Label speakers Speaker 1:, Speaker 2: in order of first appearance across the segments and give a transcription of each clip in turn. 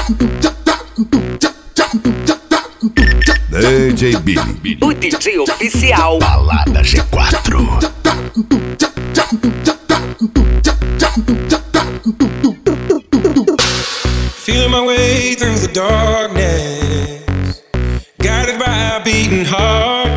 Speaker 1: DJ Billy,
Speaker 2: o DJ oficial.
Speaker 1: Balada G4.
Speaker 3: Feeling my way through the darkness, guided by a beating heart.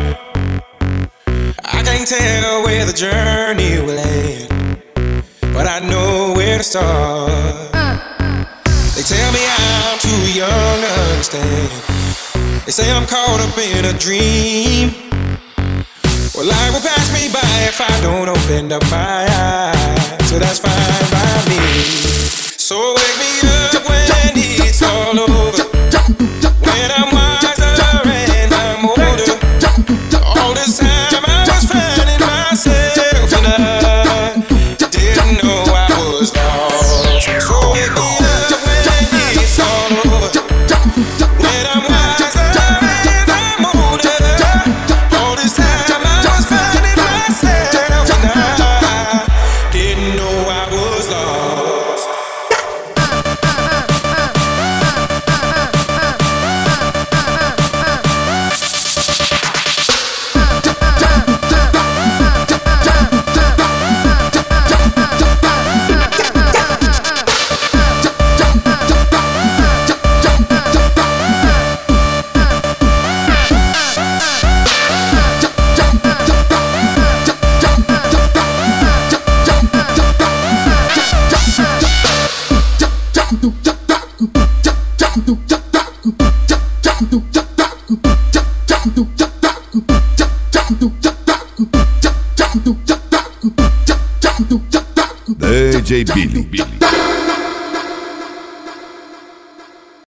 Speaker 3: I can't tell where the journey will end, but I know where to start. They tell me I'm too young to understand. They say I'm caught up in a dream. Well, life will pass me by if I don't open up my eyes, so that's fine by me. So wake me up when it's all over, when I'm wiser and I'm older. All this time I was finding myself and I didn't know I was lost. So wake me up when it's all over, when I'm wiser and I'm older. All this time I was finding myself and I didn't know I was lost.
Speaker 1: DJ Billy.